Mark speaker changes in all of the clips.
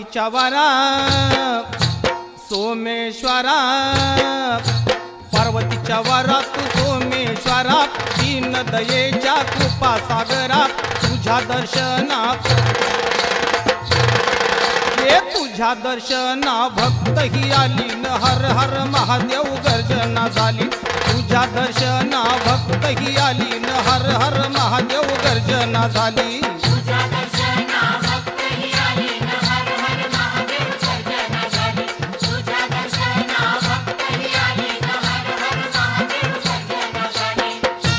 Speaker 1: पार्वतीच्या वरा सोमेश्वरा, पार्वतीच्या वरा तू सोमेश्वरा, दीन दयेच्या कृपा सागरा, तुझ्या दर्शना तुझ्या दर्शना भक्त ही आली न हर हर महादेव गर्जना झाली, तुझ्या दर्शना भक्त ही आली न हर हर महादेव गर्जना झाली,
Speaker 2: तुझ्या दर्शना भक्त ही आली न हर हर महादेव गर्जना झाली, तुझ्या दर्शना भक्त ही आली न हर हर महादेव गर्जना झाली.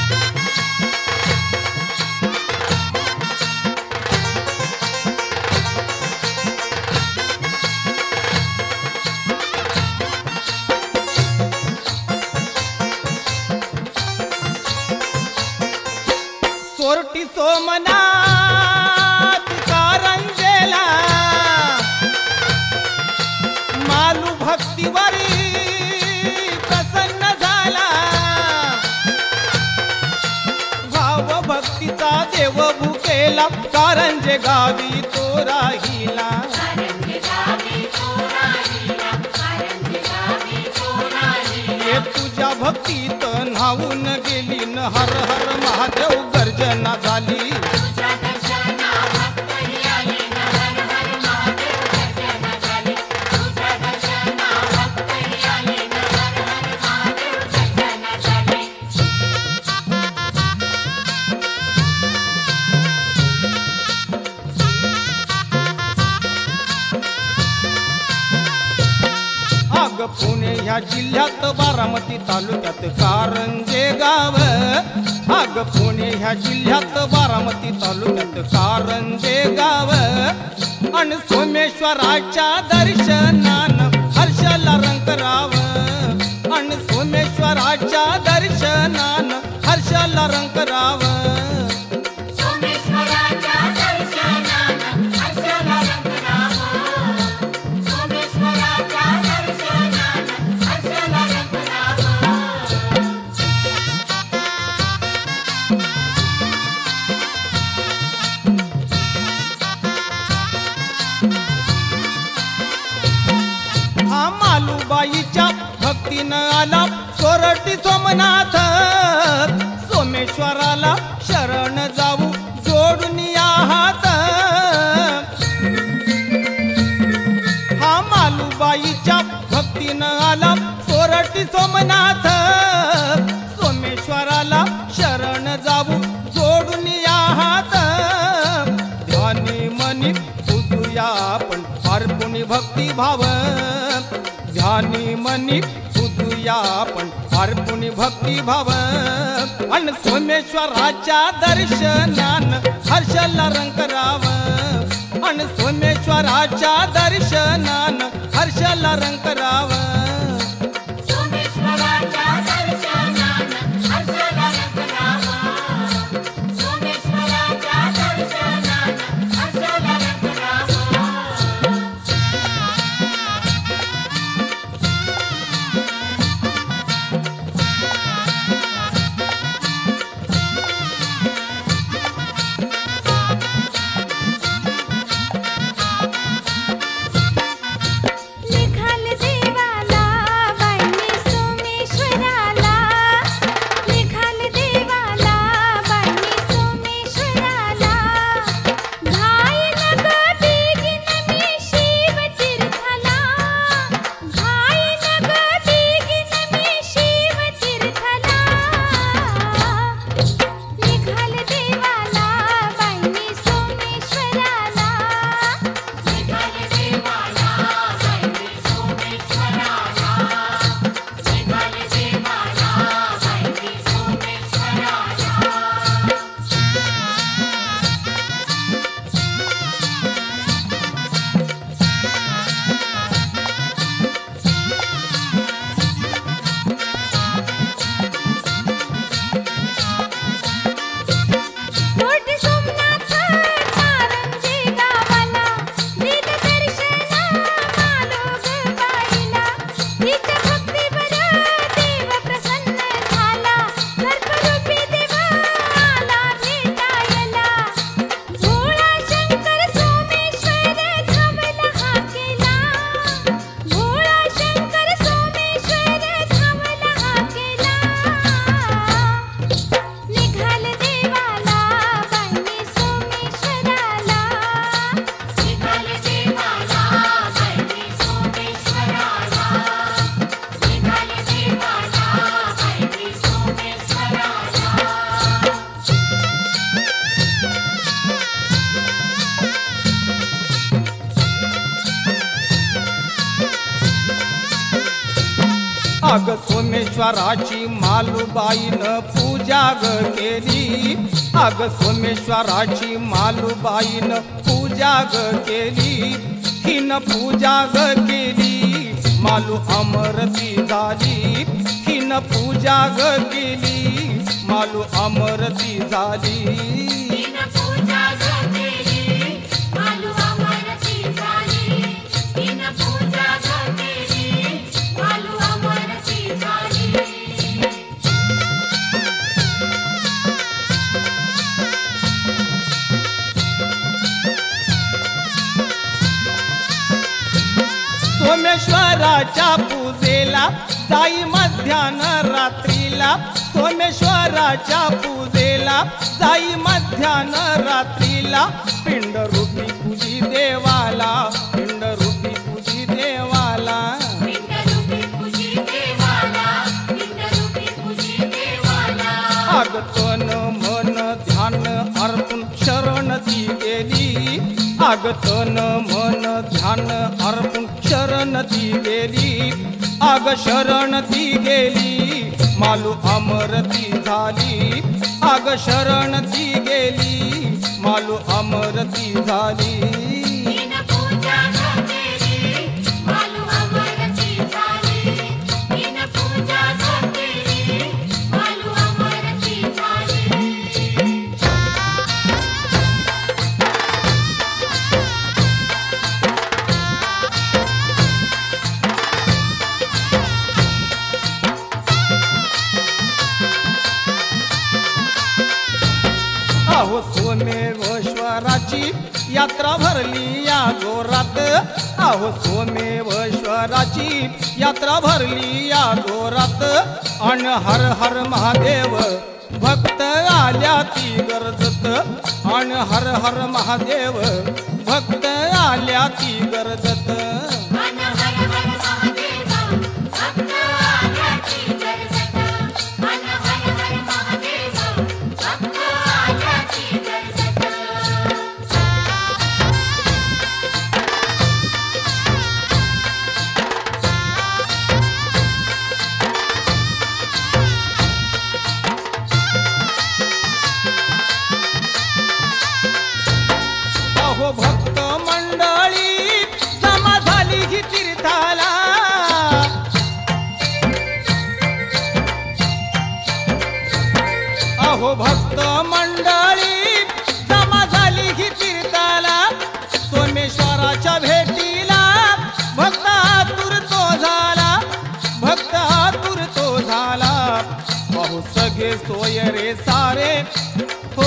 Speaker 1: सोरटी सोमनाथ कारंजेला, मालू भक्तीवरी प्रसन्न झाला, भाव भक्तीचा देव भुकेला, कारंजे गावी तो राहिला,
Speaker 2: कारंजे गावी तो राहिला, कारंजे गावी तो राहिला.
Speaker 1: हे तुझ्या भक्तीत न्हावून गेली न हर हर महादेव गर्जना झाली,
Speaker 2: तुझ्या दर्शना भक्त ही आली न हर हर महादेव गर्जना झाली, तुझ्या दर्शना भक्त ही आली न हर हर महादेव गर्जना झाली.
Speaker 1: अग पुणे ह्या जिल्ह्यात बारामती तालुक्यात कारंजे गाव, अग पुणे ह्या जिल्ह्यात बारामती तालुक्यात कारंजे गाव, अन सोमेश्वराच्या दर्शनान हर्षला रंकराव, अन सोमेश्वराच्या दर्शनान हर्षला रंकराव,
Speaker 2: सोमेश्वराच्या दर्शनानं हर्षला रंगराव, सोमेश्वराच्या दर्शनानं हर्षला रंगराव.
Speaker 1: हा मालूबाईच्या भक्तीनं आला सोरटी सोमनाथ, सोमेश्वराला शरण जाऊ जोडून या हात, हा मालूबाईच्या भक्तीनं आला सोरटी सोमनाथ, सोमेश्वराला शरण जाऊ जोडून या हात, ध्यानी मनी तुझूया आपण अर्पुणी भक्ती भाव, ध्यानी मनी तुझूया आपण अर्पुणी भक्ती भाव, अन सोमेश्वराच्या दर्शनान हर्षला रंकराव, अन सोमेश्वराच्या दर्शनान हर्षला रंकराव,
Speaker 2: सोमेश्वराच्या दर्शनानं हर्षला रंगराव, सोमेश्वराच्या दर्शनानं हर्षला रंगराव.
Speaker 3: निघाल देवाला
Speaker 1: अग सोमेश्वराची मालूबाईनं पूजा ग केली, अग सोमेश्वराची मालूबाईनं पूजा ग केली, हिन पूजा ग केली मालू अमरती झाली, हिन पूजा ग केली मालू अमरती झाली.
Speaker 2: तीन पूजा ग केली मालू अमरती झाली, तीन पूजा ग केली मालू अमरती झाली.
Speaker 1: सोमेश्वराच्या पूजेला जाई मध्यान रात्रीला, सोमेश्वराच्या पूजेला जाई मध्यान रात्रीला, पिंड रूपी पूजी देवाला, पिंड रूपी पूजी देवाला.
Speaker 2: पिंडरूपी पूजी देवाला, पिंडरूपी पूजी देवाला.
Speaker 1: अग तन मन ध्यान अर्पण शरण ती गेली, अग तन मन ध्यान अर्पण शरण ती गेली, अग शरण ती गेली मालू अमरती झाली, अग शरण ती गेली मालू अमरती झाली.
Speaker 2: तीन पूजा ग केली मालू अमरती झाली, तीन पूजा ग केली मालू अमरती झाली.
Speaker 1: अहो सोमेश्वराची यात्रा भरली या जोरात, अहो सोमेश्वराची यात्रा भरली या जोरात, अन हर हर महादेव भक्त आल्या ती गरजत, अन हर हर महादेव भक्त आल्या ती गरजत.
Speaker 2: मन हर हर महादेव भक्त आल्याची गरजत, मन हर हर महादेव भक्त आल्याची गरजत.
Speaker 1: अहो भक्त मंडळी जमा झाली ही तीर्थाला, अहो भक्त मंडळी जमा झाली ही तीर्थाला, सोमेश्वराच्या भेटीला भक्त आतुर तो झाला, भक्त आतुर तो झाला. अहो सगळे सोय रे सारे हो,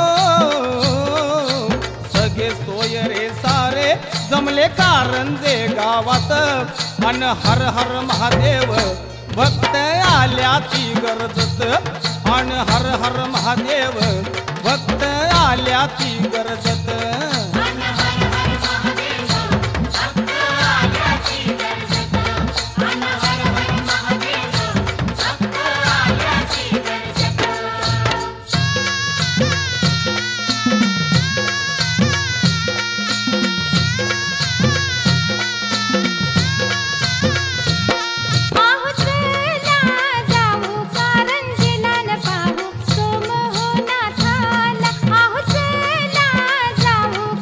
Speaker 1: सगळे सोय रे सारे जमले कारंजे गावात, अन हर हर महादेव भक्त आल्या ती गरजत, अन हर हर महादेव भक्त आल्या ती गरजत.
Speaker 2: मन हर हर महादेव भक्त आल्याची गरजत, मन हर हर महादेव भक्त आल्याची गरजत.
Speaker 3: आहो चला जाऊ कारंजीला न पाहू सोमनाथाला, आहो चला जाऊ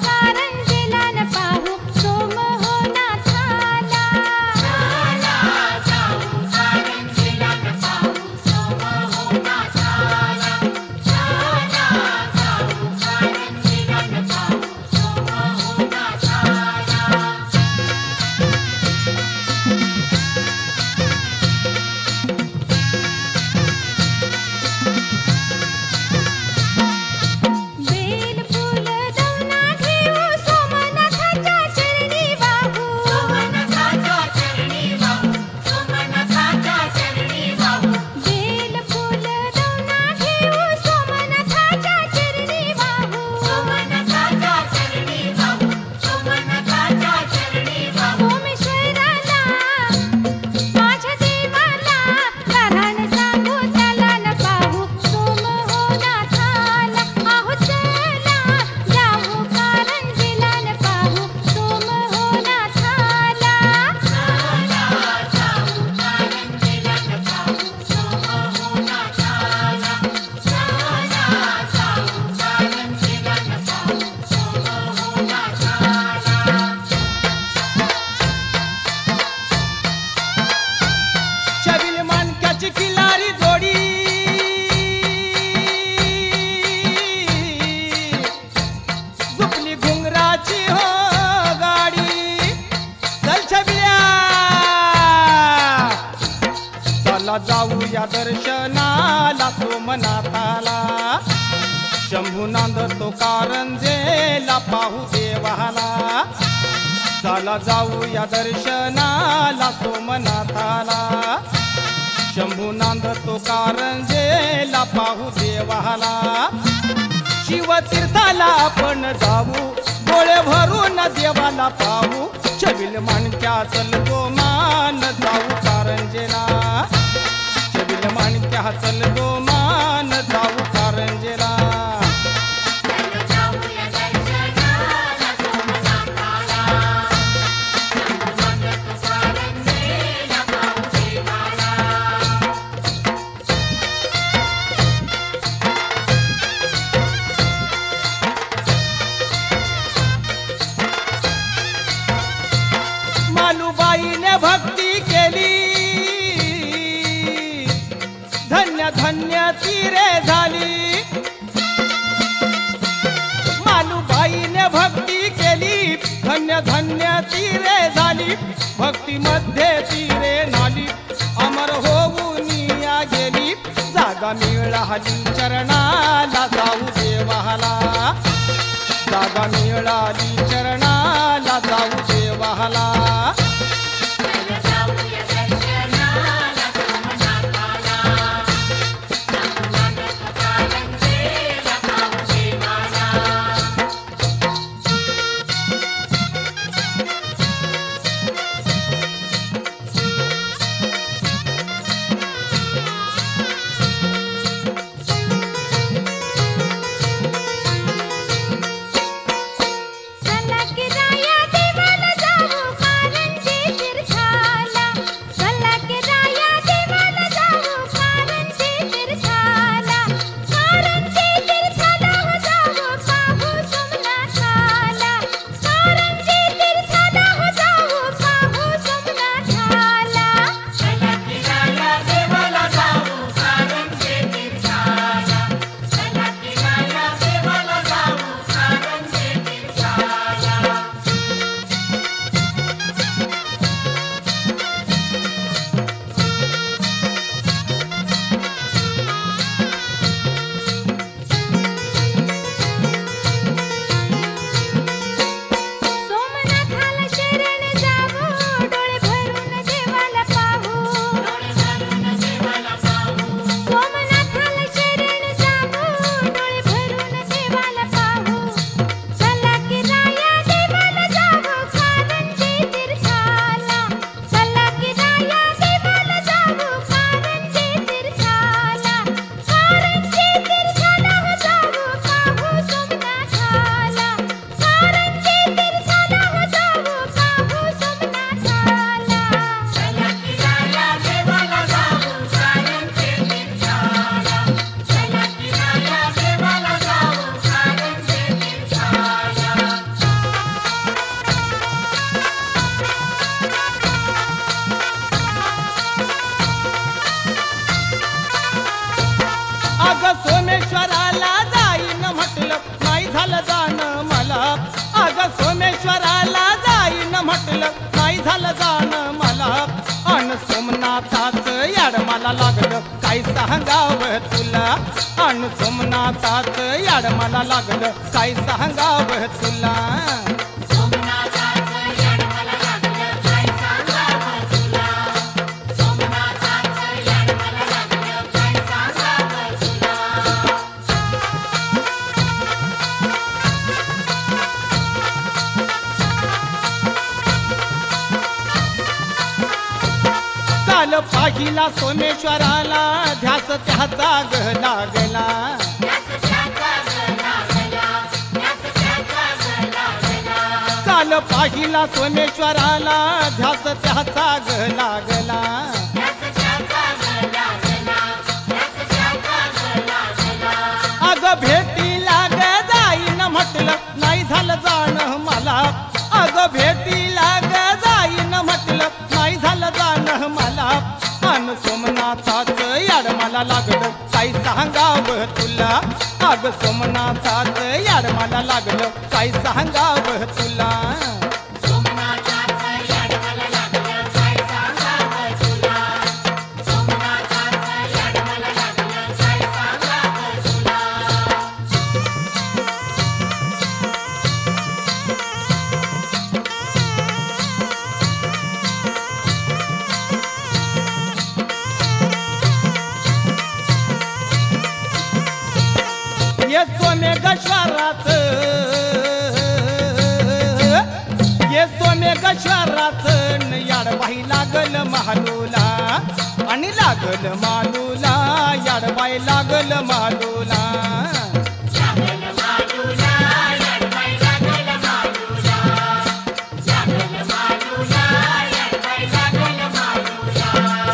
Speaker 1: जाऊया दर्शनाला सोमनाथाला शंभू नांदतो कारंजेला पाहू देवाला चला जाऊया दर्शनाला सोमनाथाला शंभू नांदतो कारंजेला पाहू देवाला शिवतीर्थाला आपण जाऊ डोळे भरून देवाला पाहू छबिल माणक्या चलतो मान जाऊ कारंजेला छबिल माणक्या चलतो मान जाऊ कारंजेला
Speaker 2: चल जाऊया दर्शनाला सोमनाथाला शंभू नांदतो कारंजेला पाहू देवाला
Speaker 1: मालूबाईने भक्ती केली धन्य धन्य तीरे झाली मालूबाईने भक्ती केली धन्य धन्य तीरे झाली भक्तीमध्ये तीरे नाली अमर होऊन या गेली जागा मिळाली चरणाला जाऊ देवाला जागा मिळाली चरणाला जाऊ देवाला
Speaker 2: चल जाऊया दर्शनाला सोमनाथाला शंभू नांदतो कारंजेला पाहू देवाला
Speaker 3: चला की राया देवाला जाऊ कारंजी तीर्थाला चला की राया देवाला जाऊ कारंजी तीर्थाला कारंजी तीर्थाला हो जाऊ पाहू सोमनाथाला कारंजी तीर्थाला हो जाऊ पाहू सोमनाथाला
Speaker 2: चला की राया देवाला जाऊ कारंजे तीर्थाला चला की राया देवाला जाऊ कारंजे तीर्थाला
Speaker 3: सोमनाथाला शरण जाऊ डोळे भरून देवाला पाहू
Speaker 2: डोळे भरून देवाला पाहू
Speaker 3: सोमनाथाला शरण जाऊ डोळे भरून देवाला पाहू चला की राया देवाला जाऊ कारंजी तीर्थाला चला की राया देवाला जाऊ कारंजी तीर्थाला कारंजी तीर्थाला हो जाऊ पाहू सोमनाथाला कारंजी तीर्थाला हो जाऊ पाहू सोमनाथाला
Speaker 2: चला की राया देवाला जाऊ कारंजे तीर्थाला चला की राया देवाला जाऊ कारंजे तीर्थाला
Speaker 1: अग सोमेश्वराला जाईन म्हटलं नाही झालं जाणं मला अग सोमेश्वराला जाईन म्हटलं नाही झालं जाणं मला अन सोमनाथाच याड मला लागलं काय सांगावं तुला अन सोमनाथाच याड मला लागलं काय सांगावं तुला
Speaker 2: सोमनाथाचं याड मला लागलं काय सांगावं तुला सोमनाथाचं याड मला लागलं काय सांगावं तुला
Speaker 1: काल पाहिला सोमेश्वराला ध्यास त्याचा ग लागला
Speaker 2: यास त्याचा ग लागला यास त्याचा ग लागला
Speaker 1: काल पाहिला सोमेश्वराला ध्यास त्याचा ग लागला
Speaker 2: यास त्याचा ग लागला यास त्याचा ग लागला
Speaker 1: अग भेटीला ग जाईन म्हटलं नाही झालं जाणं मला अग भेटीला ग जाईन म्हटलं नाही झालं जाणं मला अन सोमनाथाच याड मला लागलं काय सांगावं तुला अग सोमनाथाच याड मला लागलं काय सांगावं तुला
Speaker 2: सोमनाथाचं याड मला लागलं काय सांगावं तुला सोमनाथाचं
Speaker 1: ये सोमेश्वराच ये सोमेश्वराच याडबाई लागल मालूला आणि लागल मालूला याडबाई लागल मालूला
Speaker 2: लागल मालूला याडबाई लागल मालूला लागल मालूला याडबाई लागल मालूला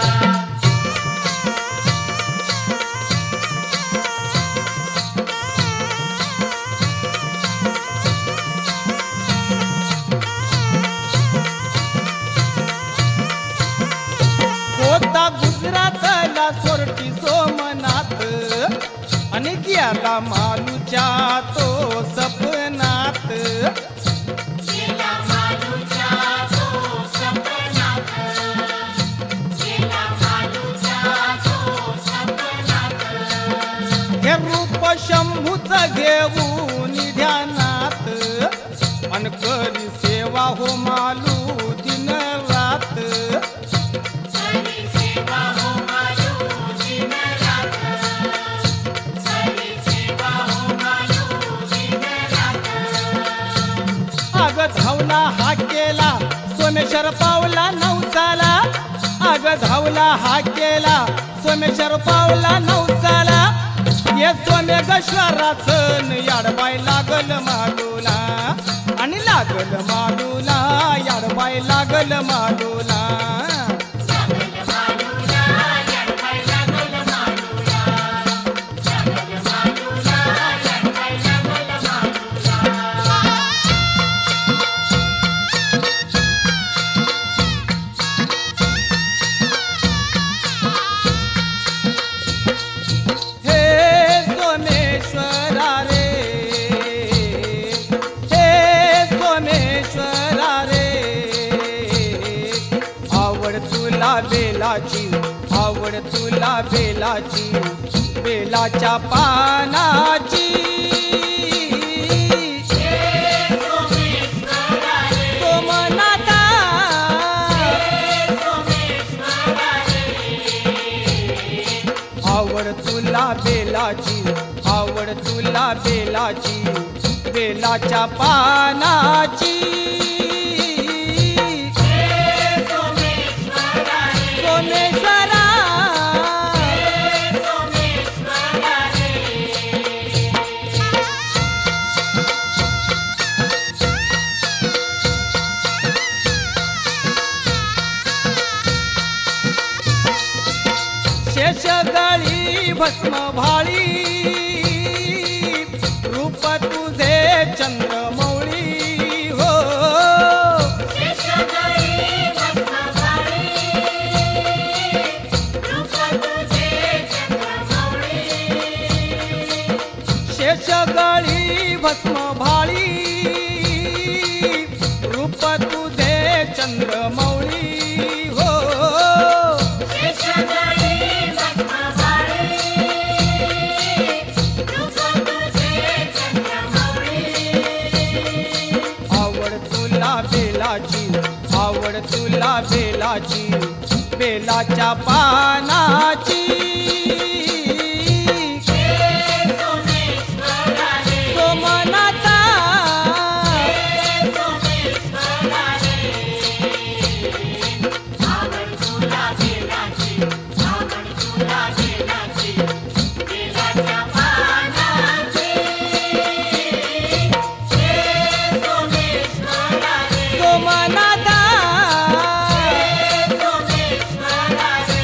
Speaker 1: होता गुजरातला सोरटी सोमनाथ आणि गेला मालूच्या तो सपनात
Speaker 2: गेला मालूचा तो सपनात गेला मालूचा तो सपनात
Speaker 1: हे रूप शंभूच घेऊन ध्यानात अन करी सेवा हो मालू दिन रात
Speaker 2: हरी सेवा हो मालू दिन रात हरी सेवा हो मालू दिन रात
Speaker 1: अग धावला हा केला सोमेश्वर पावला नवसाला अग धावला हा केला सोमेश्वर पावला नवसाला ये सोमेश्वराच याडबाई लागल मालूला आणि लागल मालूला याडबाई लागल मालूला
Speaker 2: लागल मालूला याडबाई लागल मालूला लागल मालूला याडबाई लागल मालूला
Speaker 1: हे सोमेश्वरा रे हे सोमेश्वरा रे आवड तुला बेलाची आवड तुला बेलाची बेलाच्या पानाची
Speaker 2: सोमेश्वरा रे
Speaker 1: सोमनाथा
Speaker 2: सोमेश्वरा रे
Speaker 1: आवड तुला बेलाची आवड तुला बेलाची बेलाच्या पानाची
Speaker 2: सोमेश्वरा रे
Speaker 1: सोमेश्वरा
Speaker 2: सोमेश्वरा रे
Speaker 1: शेषगळी भस्म भाळी रूप तुझे चंद्रमौळी हो
Speaker 2: शेषगळी भस्मभाळी रूप तुझे चंद्रमौळी
Speaker 1: शेषगळी भस्म भाळी रूप तुझे चंद्रमौळी हो
Speaker 2: शेषगळी भस्मभाळी रूप तुझे चंद्रमौळी
Speaker 1: आवड तुला बेलाची आवड तुला बेलाची बेलाच्या पानाची
Speaker 2: सोमेश्वरा रे
Speaker 1: सोमनाथा
Speaker 2: सोमेश्वरा रे आवड तुला बेलाची आवड तुला बेलाची बेलाच्या पानाची सोमेश्वरा रे
Speaker 1: सोमनाथा
Speaker 2: सोमेश्वरा रे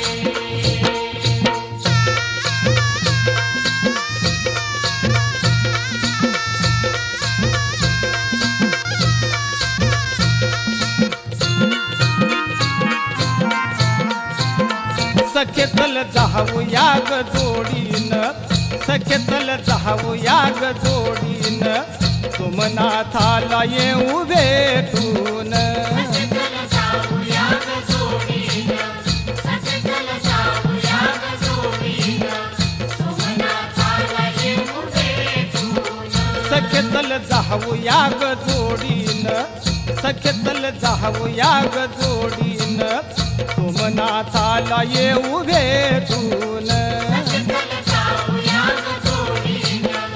Speaker 1: सखे चल जाऊ याग जोडीन सखे चल जाऊ याग जोडीन सोमनाथाला येऊ भेटून
Speaker 2: सचल जाऊया ग जोडीन सचल जाऊया ग जोडीन सोमनाथाला येऊ भेटून
Speaker 1: सखे चल जाऊ याग जोडीन सखे चल जाऊ याग जोडीन सोमनाथाला येऊ भेटून
Speaker 2: सचल जाऊया ग जोडीन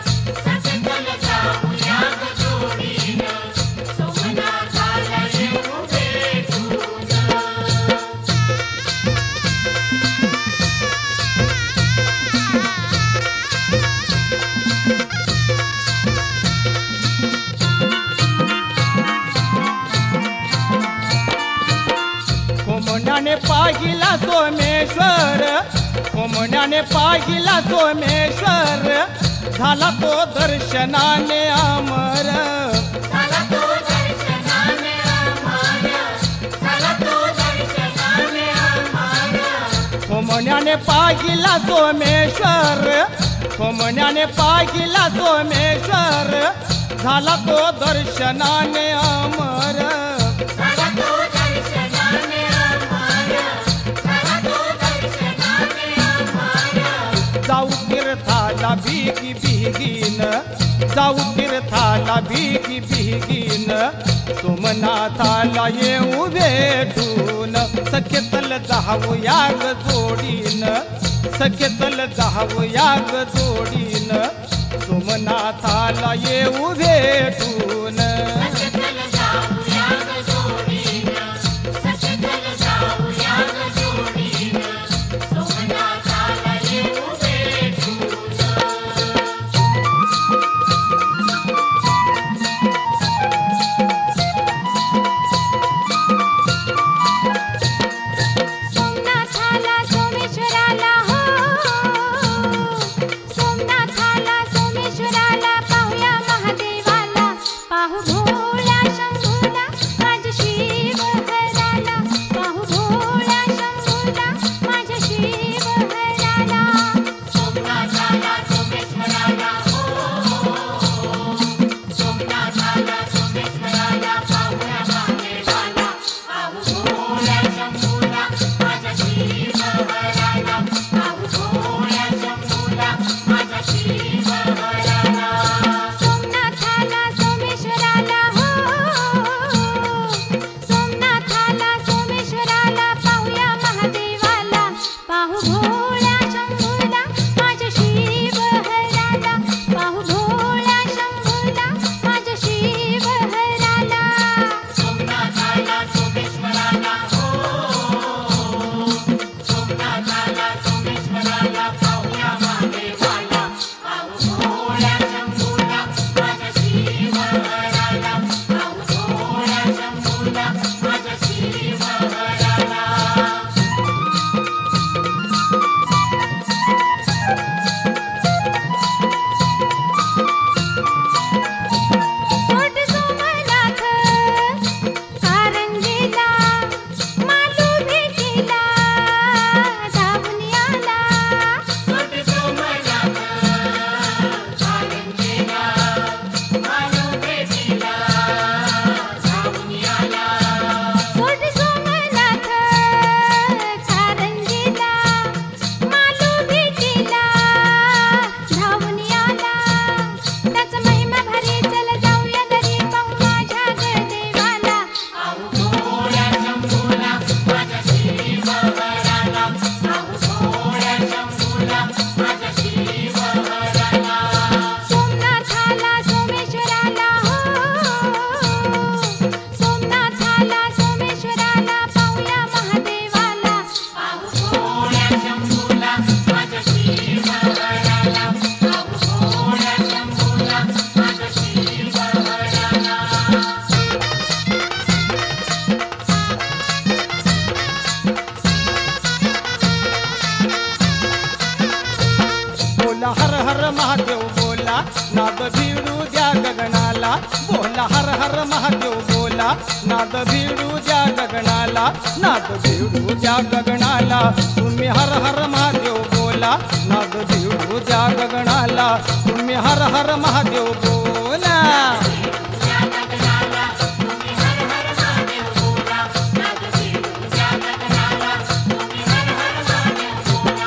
Speaker 1: पाहिला सोमेश्वर, कोमण्याने पाहिला सोमेश्वर, झाला तो दर्शनाने अमर.
Speaker 2: झाला तो दर्शनाने अमर, झाला तो दर्शनाने अमर.
Speaker 1: कोमण्याने पाहिला सोमेश्वर, कोमण्याने पाहिला सोमेश्वर, झाला तो दर्शनाने अमर.
Speaker 2: झाला तो दर्शनाने अमर, झाला तो दर्शनाने अमर.
Speaker 1: जाऊ तीर्थाला भिगी भिगीन, जाऊ तीर्थाला भिगी भिगीन, सोमनाथाला येऊ भेटून. सख्य चल जाऊ याग जोडीन, सख्य चल जाऊ याग जोडीन, सोमनाथाला येऊ भेटून.
Speaker 2: सचल जाऊ याग जोडीन, सचल जाऊ याग जोडीन, सोमनाथाला येऊ भेटून.
Speaker 3: सोमनाथाला सोमेश्वराला हो, सोमनाथाला सोमेश्वराला पाहूया महादेवाला, पाहू भोळ्या शंभूला माझ्या शिवहराला, पाहू भोळ्या शंभूला माझ्या शिवहराला.
Speaker 2: सोमनाथाला सोमेश्वराला हो, सोमनाथाला सोमेश्वराला पाहुया महादेवाला, पाहू भोळ्या शंभूला माझ्या शिवहराला, पाहू भोळ्या शंभूला माझ्या शिवहराला.
Speaker 3: सोमनाथाला सोमेश्वराला हो, सोमनाथाला सोमेश्वराला पाहूया महादेवाला, पाहू भोळ्या शंभूला माझ्या शिवहराला, पाहू भोळ्या शंभूला माझ्या शिवहराला.
Speaker 2: सोमनाथाला सोमेश्वराला हो, सोमनाथाला सोमेश्वराला पाहुया महादेवाला, पाहू भोळ्या शंभूला माझ्या शिवहराला, पाहू भोळ्या शंभूला माझ्या शिवहराला.
Speaker 3: सोट सोमनाथ कारंजीला, मालू भेटीला धावून आला.
Speaker 2: सोट सोमनाथ कारंजीला, मालू भेटीला धावून आला.
Speaker 3: सोट सोमनाथ कारंजीला, मालू भेटीला धावून आला. त्याचा महिमा भारी, चल जाऊया घरी पाहू माझ्या गळदेवाला.
Speaker 2: पाहू भोळ्या शंभूला माझ्या शिवहराला, पाहू भोळ्या शंभूला माझ्या शिवहराला.
Speaker 3: सोमनाथाला सोमेश्वराला हो, सोमनाथाला सोमेश्वराला पाहूया महादेवाला.
Speaker 2: पाहू भोळ्या शंभूला माझ्या शिवहराला, पाहू भोळ्या शंभूला माझ्या शिवहराला.
Speaker 1: बोला हर हर महादेव बोला, नाद भिडू द्या गगनाला. बोला हर हर महादेव बोला, नाद भिडू द्या गगनाला, नाद भिडू द्या गगनाला. तुम्ही हर हर महादेव बोला, नाद भिडू द्या गगनाला. तुम्ही हर हर महादेव बोला.
Speaker 2: या गगनाला तुम्ही हर हर महादेव बोला, नाद भिडू या गगनाला तुम्ही हर हर महादेव बोला.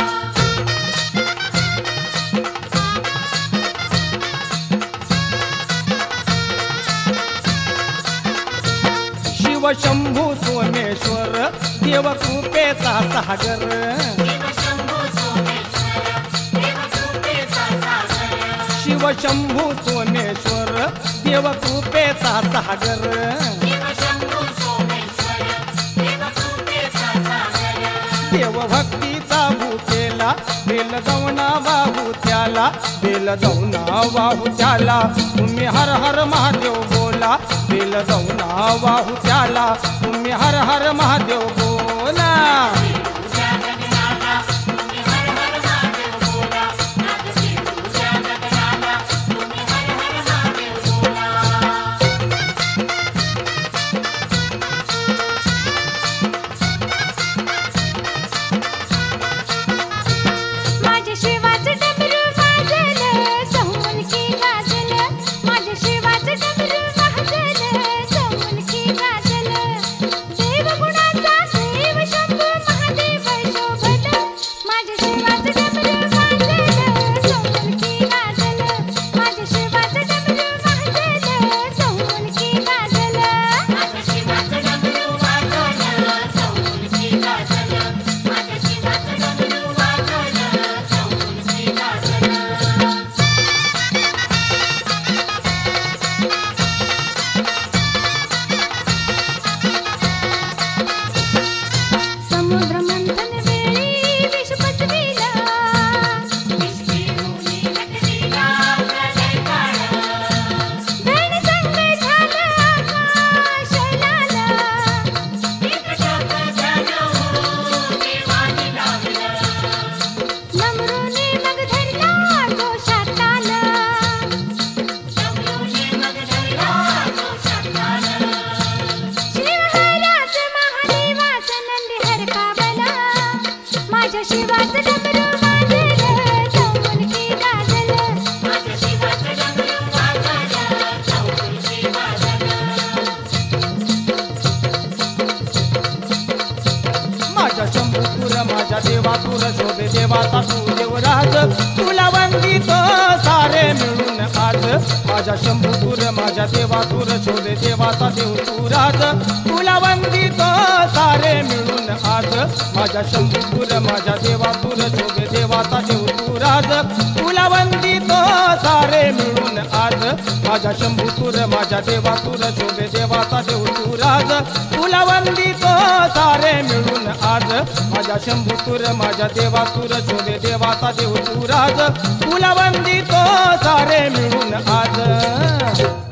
Speaker 1: शिव शंभू सोमेश्वर, देव कृपेचा सागर.
Speaker 2: देव शंभू सोमेश्वर, देव कृपेचा सागर.
Speaker 1: शिव शंभू सोमेश्वर, देव कृपेचा सागर.
Speaker 2: देव शंभू सोमेश्वर, देव कृपेचा सागर.
Speaker 1: देव भक्तीचा भूतेला, बेल जाऊना वाहू त्याला, बेल जाऊना वाहू त्याला. तुम्ही हर हर महादेव बोला, बेल जाऊना वाहू त्याला. तुम्ही हर हर महादेव बोला. बोला
Speaker 2: तुझ्या गगनाला तुम्ही हर हर महादेव बोला नाद तुझ्या गगनाला तुम्ही हर हर महादेव बोला
Speaker 3: माझ्या शिवाचं डमरू वाजलं चौमुलकी गाजलं माझ्या शिवाचं डमरू वाजलं चौमुलकी गाजलं देवगुणाचा देव शंभू महादेव शोभत माझ्या शिवाचं डमरू वाजलं चौमुलकी गाजलं माझ्या शिवाचं डमरू वाजलं चौमुलकी गाजलं
Speaker 2: माझ्या शिवाचं डमरू वाजलं चौमुलकी गाजलं माझ्या शिवाचं डमरू वाजलं चौमुलकी गाजलं
Speaker 3: समुद्र मंथन वेळी विष पचविला
Speaker 2: विष्णुनी नटविला प्रलय काळ
Speaker 3: धन संग झालं आकाश लाला
Speaker 2: एकटक झालं देवानी लावलं
Speaker 3: नमरूने मग धरला दोषात आला
Speaker 2: डमरूने मग धरला दोषात आलं
Speaker 3: शिवहराच महादेवाचं नंदी हरकावला माझ्या शिवाचं डमरू वाजलं चौमुलकी गाजलं
Speaker 2: माझ्या शिवाचं डमरू वाजलं चौमुलकी गाजलं
Speaker 1: माझ्या शंभूपुर माझ्या देवातुर शोभे देवाचा तू देवराज तुला वंदितो सारे मिळून आज माझ्या शंभूपुर माझ्या देवातुर शोभे देवाचा देव तू राज तुला वंदितो सारे मिळून आज माझ्या शंभूपुर माझ्या देवातुर शोभे देवाचा देव तू राज तुला वंदितो सारे मिळून आज माझ्या शंभूपुर माझ्या देवातुर शोभे देवाचा देव तू राज तुला वंदितो सारे मिळून आज माझ्या शंभूतुर माझ्या देवातुर शोभे देवाचा देव तू राज तुला वंदितो सारे मिळून आज